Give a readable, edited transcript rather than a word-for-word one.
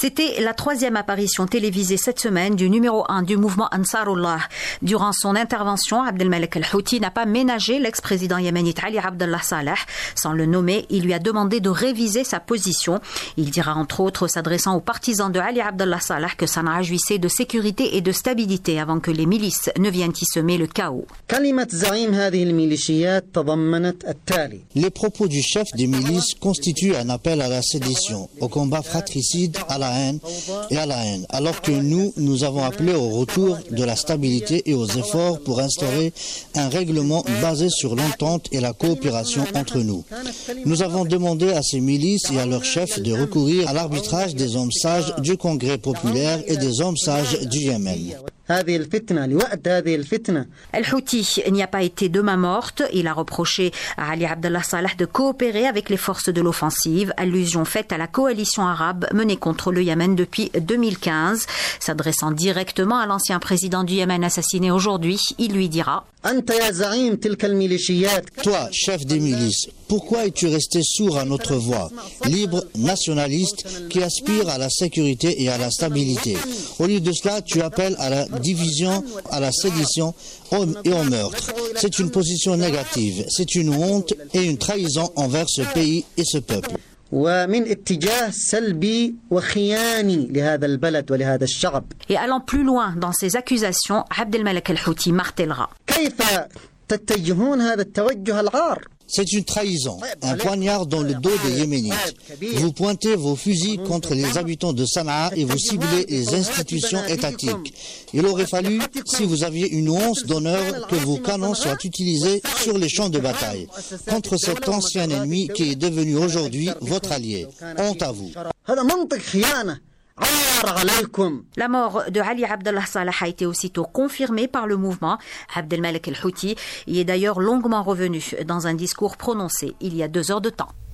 C'était la troisième apparition télévisée cette semaine du numéro 1 du mouvement Ansarullah. Durant son intervention, Abdelmalek El-Houthi n'a pas ménagé l'ex-président yéménite Ali Abdallah Saleh. Sans le nommer, il lui a demandé de réviser sa position. Il dira entre autres, s'adressant aux partisans de Ali Abdallah Saleh, que Sanaa jouissait de sécurité et de stabilité avant que les milices ne viennent y semer le chaos. Les propos du chef des milices constituent un appel à la sédition, au combat fratricide, à la haine et à la haine, alors que nous avons appelé au retour de la stabilité et aux efforts pour instaurer un règlement basé sur l'entente et la coopération entre nous. Nous avons demandé à ces milices et à leurs chefs de recourir à l'arbitrage des hommes sages du Congrès populaire et des hommes sages du Yémen. El-Houthi n'y a pas été de main morte. Il a reproché à Ali Abdallah Saleh de coopérer avec les forces de l'offensive, allusion faite à la coalition arabe menée contre le Yémen depuis 2015. S'adressant directement à l'ancien président du Yémen assassiné aujourd'hui, il lui dira: Toi, chef des milices, pourquoi es-tu resté sourd à notre voix, libre, nationaliste, qui aspire à la sécurité et à la stabilité? Au lieu de cela, tu appelles à la division, à la sédition et au meurtre. C'est une position négative, c'est une honte et une trahison envers ce pays et ce peuple. Et allant plus loin dans ses accusations, Abdelmalek El-Houthi martèlera: C'est une trahison, un poignard dans le dos des Yéménites. Vous pointez vos fusils contre les habitants de Sanaa et vous ciblez les institutions étatiques. Il aurait fallu, si vous aviez une once d'honneur, que vos canons soient utilisés sur les champs de bataille, contre cet ancien ennemi qui est devenu aujourd'hui votre allié. Honte à vous. La mort de Ali Abdallah Saleh a été aussitôt confirmée par le mouvement. Abdelmalek El-Houthi y est d'ailleurs longuement revenu dans un discours prononcé il y a 2 heures de temps.